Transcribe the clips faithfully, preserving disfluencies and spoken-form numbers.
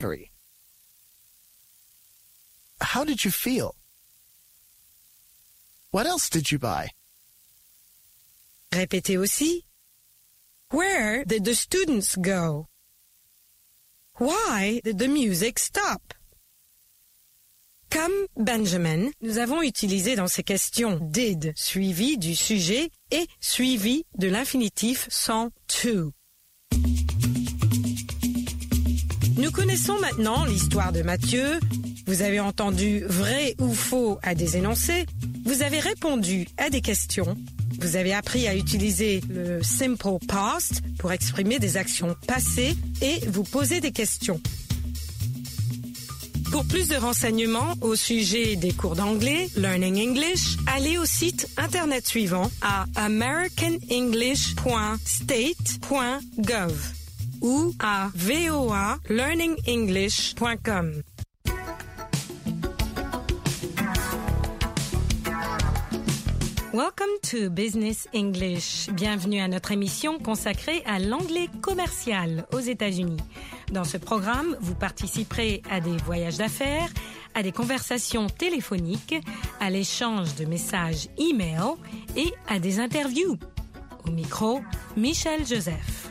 How did you feel? What else did you buy? Répétez aussi. Where did the students go? Why did the music stop? Comme Benjamin, nous avons utilisé dans ces questions did suivi du sujet et suivi de l'infinitif sans to. Nous connaissons maintenant l'histoire de Matthieu. Vous avez entendu vrai ou faux à des énoncés. Vous avez répondu à des questions. Vous avez appris à utiliser le simple past pour exprimer des actions passées et vous poser des questions. Pour plus de renseignements au sujet des cours d'anglais, Learning English, allez au site internet suivant à american english point state point gov ou à v o a learning english point com. Welcome to Business English. Bienvenue à notre émission consacrée à l'anglais commercial aux États-Unis. Dans ce programme, vous participerez à des voyages d'affaires, à des conversations téléphoniques, à l'échange de messages e-mail et à des interviews. Au micro, Michel Joseph.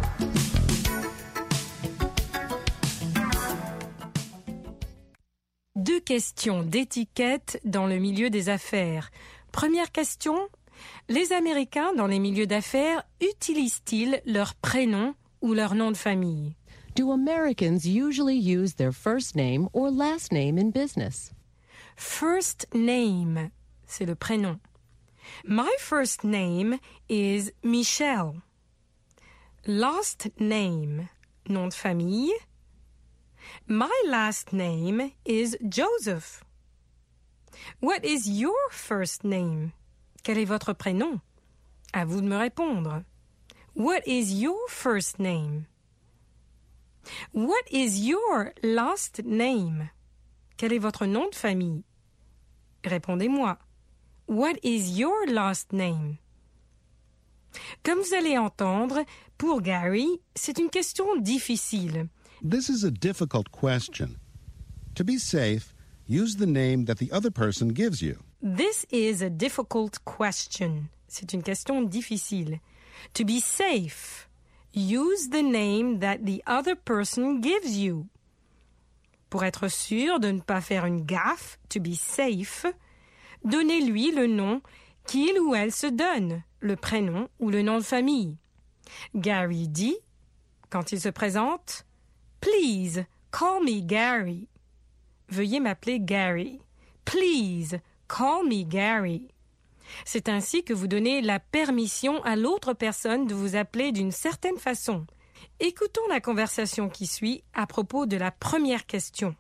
Deux questions d'étiquette dans le milieu des affaires. Première question, les Américains dans les milieux d'affaires utilisent-ils leur prénom ou leur nom de famille? Do Americans usually use their first name or last name in business? First name, c'est le prénom. My first name is Michelle. Last name, nom de famille. My last name is Joseph. What is your first name? Quel est votre prénom? À vous de me répondre. What is your first name? What is your last name? Quel est votre nom de famille? Répondez-moi. What is your last name? Comme vous allez entendre, pour Gary, c'est une question difficile. This is a difficult question. To be safe, use the name that the other person gives you. This is a difficult question. C'est une question difficile. To be safe, use the name that the other person gives you. Pour être sûr de ne pas faire une gaffe, to be safe, donnez-lui le nom qu'il ou elle se donne, le prénom ou le nom de famille. Gary dit, quand il se présente, « Please, call me Gary ». Veuillez m'appeler Gary. Please, call me Gary. C'est ainsi que vous donnez la permission à l'autre personne de vous appeler d'une certaine façon. Écoutons la conversation qui suit à propos de la première question.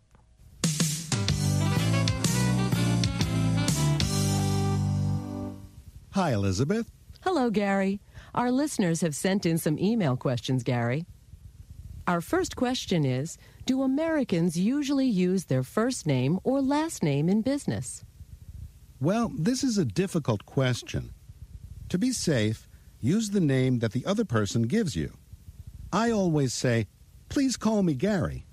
Hi, Elizabeth. Hello, Gary. Our listeners have sent in some email questions, Gary. Our first question is, do Americans usually use their first name or last name in business? Well, this is a difficult question. To be safe, use the name that the other person gives you. I always say, please call me Gary.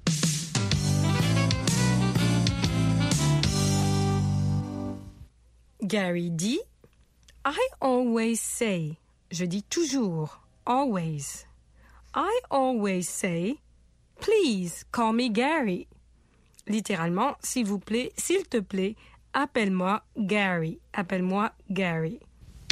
Gary dit, I always say, je dis toujours, always. I always say, please call me Gary. Littéralement, s'il vous plaît, s'il te plaît, appelle-moi Gary. Appelle-moi Gary.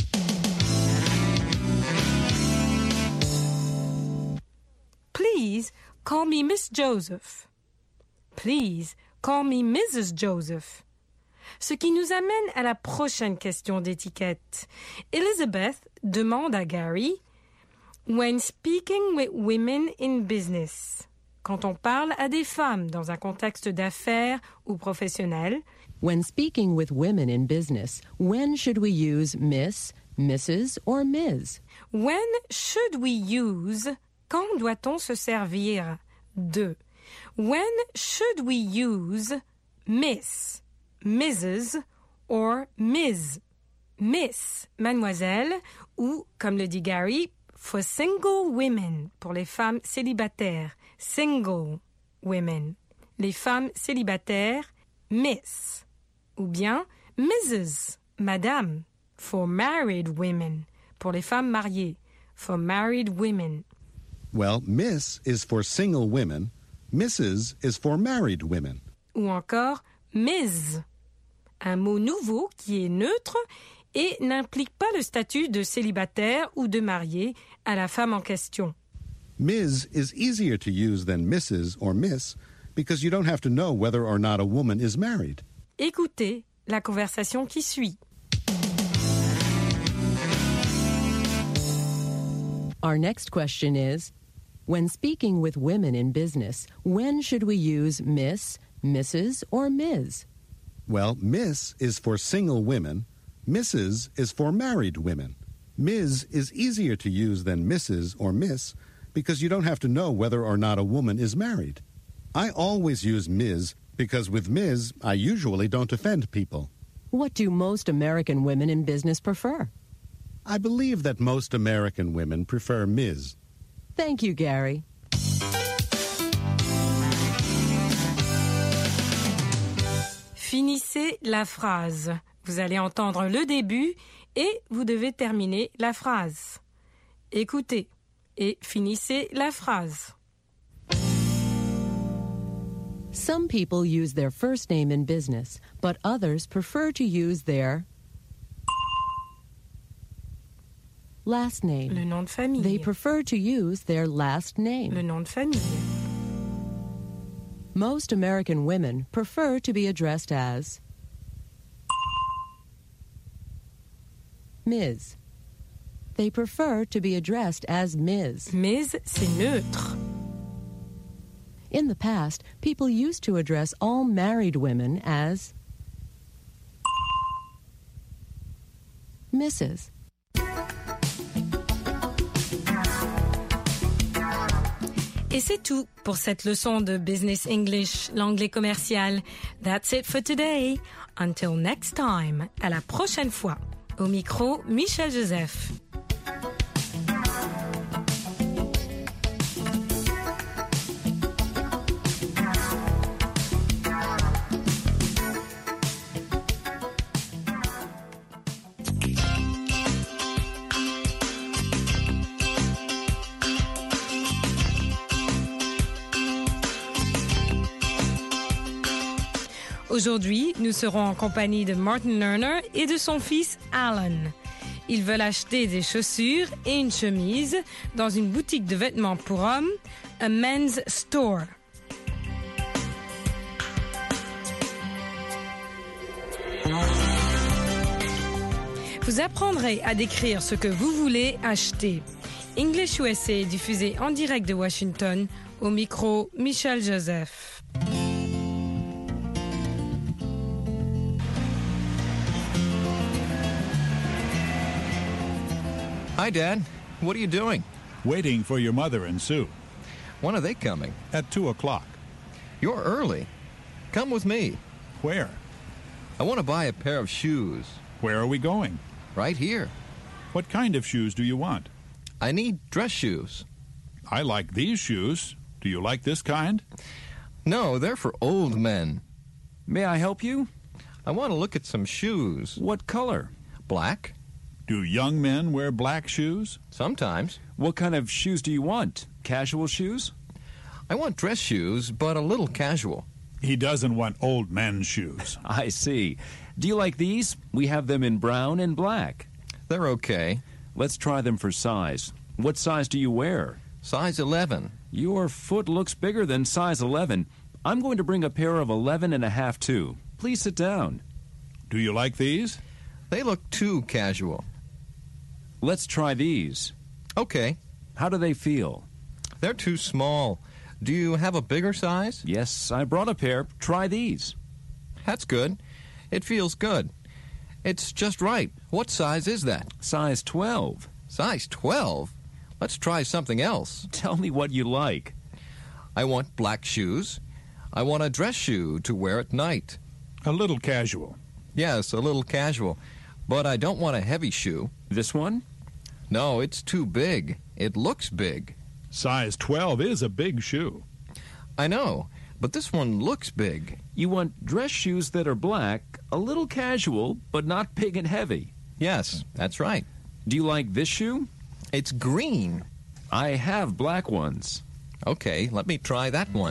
Please call me Miss Joseph. Please call me Missus Joseph. Ce qui nous amène à la prochaine question d'étiquette. Elizabeth demande à Gary, when speaking with women in business, quand on parle à des femmes dans un contexte d'affaires ou professionnel, when speaking with women in business, when should we use Miss, Missus or Miz? When should we use, quand doit-on se servir de? When should we use Miss, Missus or Miz? Miss, mademoiselle, ou, comme le dit Gary, for single women, pour les femmes célibataires. Single, women. Les femmes célibataires, Miss. Ou bien Missus, Madame, for married women. Pour les femmes mariées, for married women. Well, Miss is for single women. Missus is for married women. Ou encore Miz, un mot nouveau qui est neutre et n'implique pas le statut de célibataire ou de marié à la femme en question. Miz is easier to use than Missus or Miss because you don't have to know whether or not a woman is married. Écoutez la conversation qui suit. Our next question is, when speaking with women in business, when should we use Miss, Missus, or Miz? Well, Miss is for single women. Missus is for married women. Miz is easier to use than Missus or Miss because you don't have to know whether or not a woman is married. I always use Miz because with Miz, I usually don't offend people. What do most American women in business prefer? I believe that most American women prefer Miz. Thank you, Gary. Finissez la phrase. Vous allez entendre le début et vous devez terminer la phrase. Écoutez et finissez la phrase. Some people use their first name in business, but others prefer to use their last name. Le nom de famille. They prefer to use their last name. Le nom de famille. Most American women prefer to be addressed as Miz. They prefer to be addressed as Miz. Miz, c'est neutre. In the past, people used to address all married women as Missus Et c'est tout pour cette leçon de Business English, l'anglais commercial. That's it for today. Until next time. À la prochaine fois. Au micro, Michel Joseph. Aujourd'hui, nous serons en compagnie de Martin Lerner et de son fils Alan. Ils veulent acheter des chaussures et une chemise dans une boutique de vêtements pour hommes, a men's store. Vous apprendrez à décrire ce que vous voulez acheter. English U S A est diffusé en direct de Washington, au micro Michel Joseph. Hi, Dad. What are you doing? Waiting for your mother and Sue. When are they coming? At two o'clock. You're early. Come with me. Where? I want to buy a pair of shoes. Where are we going? Right here. What kind of shoes do you want? I need dress shoes. I like these shoes. Do you like this kind? No, they're for old men. May I help you? I want to look at some shoes. What color? Black? Do young men wear black shoes? Sometimes. What kind of shoes do you want? Casual shoes? I want dress shoes, but a little casual. He doesn't want old men's shoes. I see. Do you like these? We have them in brown and black. They're okay. Let's try them for size. What size do you wear? Size eleven. Your foot looks bigger than size eleven. I'm going to bring a pair of eleven and a half too. Please sit down. Do you like these? They look too casual. Let's try these. Okay. How do they feel? They're too small. Do you have a bigger size? Yes, I brought a pair. Try these. That's good. It feels good. It's just right. What size is that? Size twelve. Size twelve? Let's try something else. Tell me what you like. I want black shoes. I want a dress shoe to wear at night. A little casual. Yes, a little casual. But I don't want a heavy shoe. This one? No, it's too big. It looks big. Size twelve is a big shoe. I know, but this one looks big. You want dress shoes that are black, a little casual, but not big and heavy. Yes, that's right. Do you like this shoe? It's green. I have black ones. Okay, let me try that one.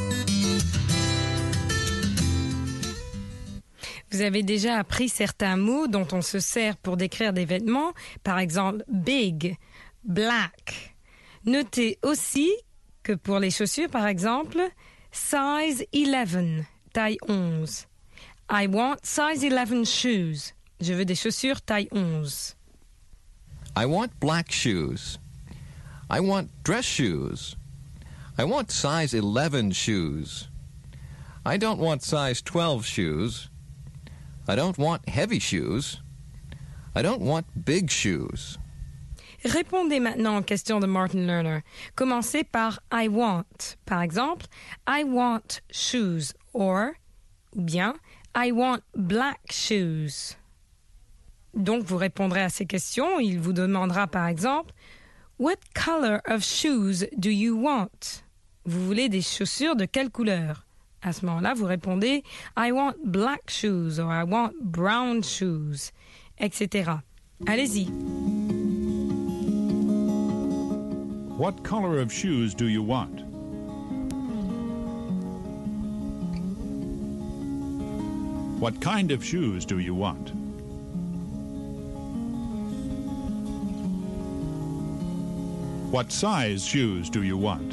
Vous avez déjà appris certains mots dont on se sert pour décrire des vêtements, par exemple big, black. Notez aussi que pour les chaussures, par exemple, size eleven, taille onze. I want size eleven shoes. Je veux des chaussures taille onze. I want black shoes. I want dress shoes. I want size eleven shoes. I don't want size twelve shoes. I don't want heavy shoes. I don't want big shoes. Répondez maintenant aux questions de Martin Lerner. Commencez par I want. Par exemple, I want shoes or, ou bien, I want black shoes. Donc, vous répondrez à ces questions. Il vous demandera par exemple, What color of shoes do you want? Vous voulez des chaussures de quelle couleur? À ce moment-là, vous répondez I want black shoes or I want brown shoes, et cetera. Allez-y. What color of shoes do you want? What kind of shoes do you want? What size shoes do you want?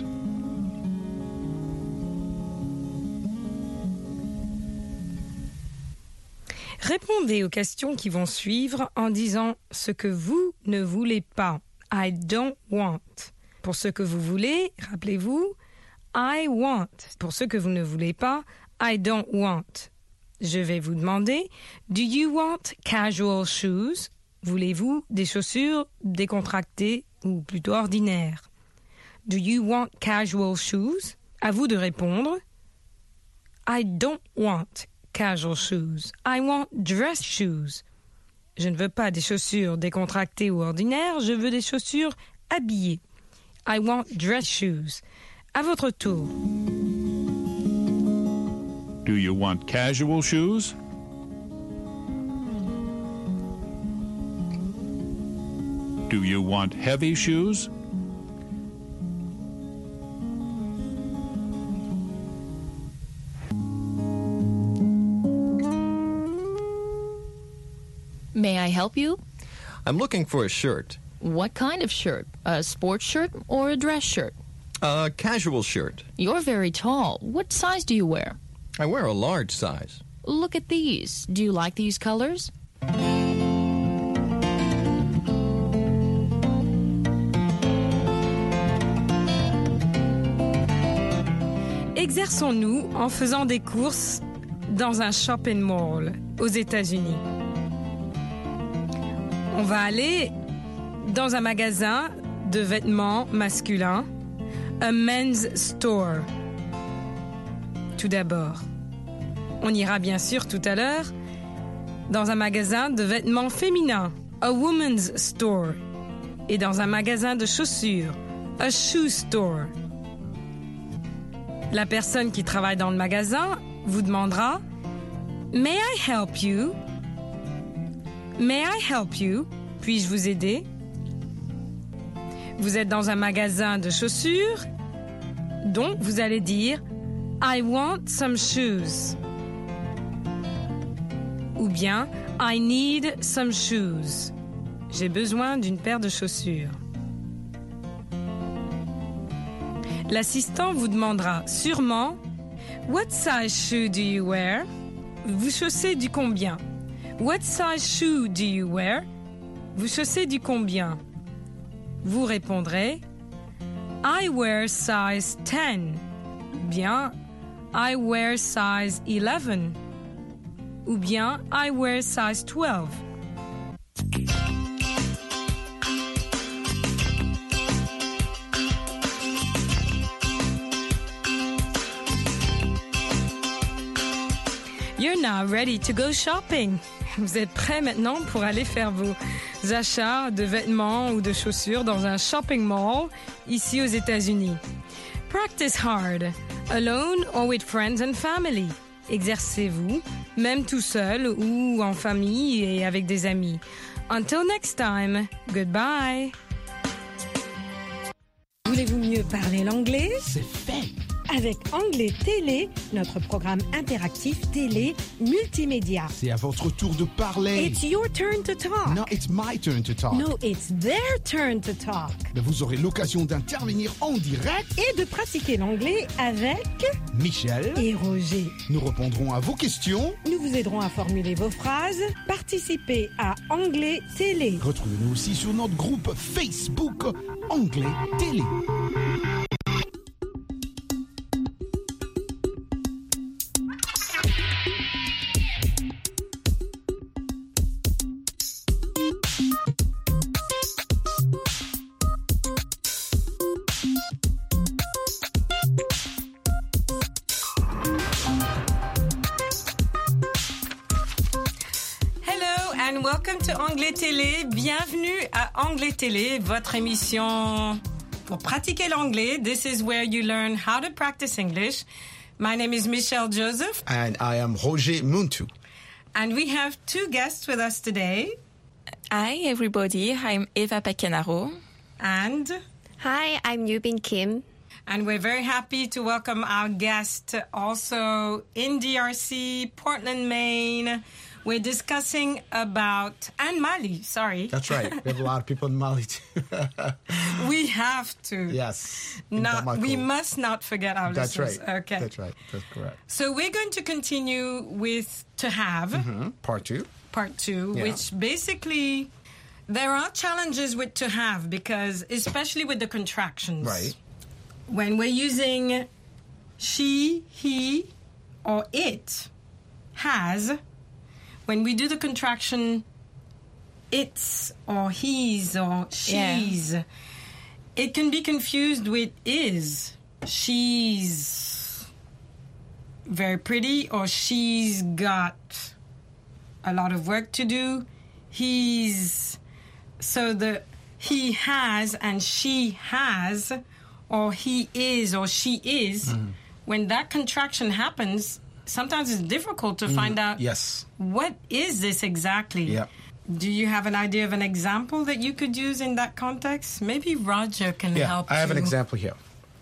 Répondez aux questions qui vont suivre en disant ce que vous ne voulez pas. I don't want. Pour ce que vous voulez, rappelez-vous, I want. Pour ce que vous ne voulez pas, I don't want. Je vais vous demander, do you want casual shoes? Voulez-vous des chaussures décontractées ou plutôt ordinaires? Do you want casual shoes? À vous de répondre. I don't want casual shoes. I want dress shoes. Je ne veux pas des chaussures décontractées ou ordinaires, je veux des chaussures habillées. I want dress shoes. À votre tour. Do you want casual shoes? Do you want heavy shoes? May I help you? I'm looking for a shirt. What kind of shirt? A sports shirt or a dress shirt? A casual shirt. You're very tall. What size do you wear? I wear a large size. Look at these. Do you like these colors? Exerçons-nous en faisant des courses dans un shopping mall aux États-Unis. On va aller dans un magasin de vêtements masculins, a men's store. Tout d'abord, on ira bien sûr tout à l'heure dans un magasin de vêtements féminins, a woman's store, et dans un magasin de chaussures, a shoe store. La personne qui travaille dans le magasin vous demandera « May I help you? May I help you? Puis-je vous aider? » Vous êtes dans un magasin de chaussures, donc vous allez dire « I want some shoes » ou bien « I need some shoes ». J'ai besoin d'une paire de chaussures. L'assistant vous demandera sûrement « What size shoe do you wear? » Vous chaussez du combien? What size shoe do you wear? Vous chaussez du combien? Vous répondrez I wear size ten. Bien I wear size eleven. Ou bien I wear size twelve. You're now ready to go shopping. Vous êtes prêts maintenant pour aller faire vos achats de vêtements ou de chaussures dans un shopping mall ici aux États-Unis. Practice hard. alone or with friends and family. Exercez-vous, même tout seul ou en famille et avec des amis. Until next time, goodbye. Voulez-vous mieux parler l'anglais? C'est fait. Avec Anglais Télé, notre programme interactif télé multimédia. C'est à votre tour de parler. It's your turn to talk. No, it's my turn to talk. No, it's their turn to talk. Mais vous aurez l'occasion d'intervenir en direct. Et de pratiquer l'anglais avec Michel et Roger. Nous répondrons à vos questions. Nous vous aiderons à formuler vos phrases. Participez à Anglais Télé. Retrouvez-nous aussi sur notre groupe Facebook Anglais Télé. And welcome to Anglais Télé. Bienvenue à Anglais Télé, votre émission pour pratiquer l'anglais. This is where you learn how to practice English. My name is Michelle Joseph. And I am Roger Muntu. And we have two guests with us today. Hi, everybody. I'm Eva Pacanaro. And... Hi, I'm Yubin Kim. And we're very happy to welcome our guest also in D R C, Portland, Maine. We're discussing about... And Mali, sorry. That's right. We have a lot of people in Mali, too. We have to. Yes. Not, we must not forget our That's listeners. right. Okay. That's right. That's correct. So we're going to continue with To Have. Mm-hmm. Part two. Part two, yeah. which basically... There are challenges with To Have because, especially with the contractions. Right. When we're using she, he, or it, has... When we do the contraction, it's or he's or she's, yeah. It can be confused with is. She's very pretty or she's got a lot of work to do. He's, so the he has and she has or he is or she is, mm. When that contraction happens, sometimes it's difficult to find out yes. what is this exactly. Yep. Do you have an idea of an example that you could use in that context? Maybe Roger can yeah, help I have you. an example here.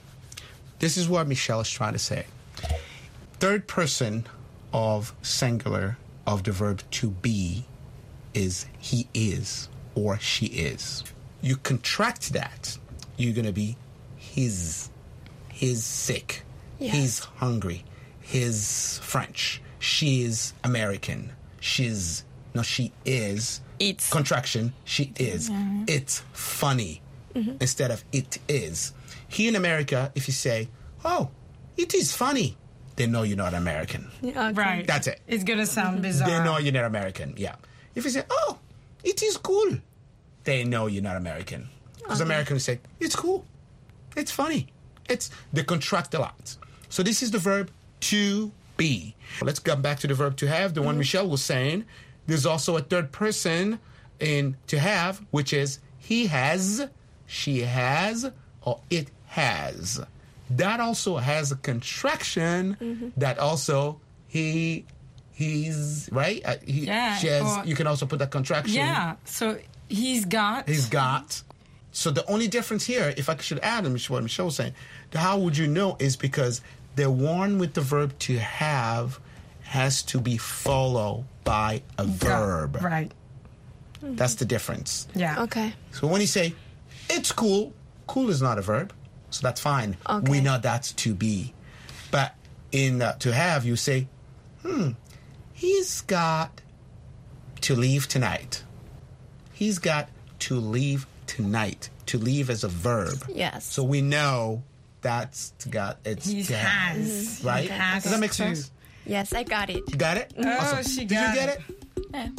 This is what Michelle is trying to say. Third person of singular of the verb to be is he is or she is. You contract that, you're going to be his. He's sick. Yes. He's hungry. He's French. She is American. She's, no, she is. It's. Contraction, she is. Mm-hmm. It's funny mm-hmm. instead of it is. Here in America, if you say, oh, it is funny, they know you're not American. Yeah, okay. Right. That's it. It's going to sound bizarre. They know you're not American, yeah. If you say, oh, it is cool, they know you're not American. Because okay. Americans say, it's cool. It's funny. It's, they contract a lot. So this is the verb to be. Let's come back to the verb to have, the one mm-hmm. Michelle was saying. There's also a third person in to have, which is he has, she has, or it has. That also has a contraction mm-hmm. that also he, he's, right? Uh, he, yeah. She has, or, you can also put that contraction. Yeah, so he's got. He's got. So the only difference here, if I should add, and what Michelle was saying, how would you know is because the one with the verb to have has to be followed by a verb. Right. That's the difference. Yeah. Okay. So when you say, it's cool, cool is not a verb, so that's fine. Okay. We know that's to be. But in uh, to have, you say, hmm, he's got to leave tonight. He's got to leave tonight. To leave as a verb. Yes. So we know that's to got it's he to have, has right? He has Does that make to. sense? Yes, I got it. You got it? Oh, awesome. she Did got you get it. it? Yeah.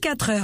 vingt-quatre heures.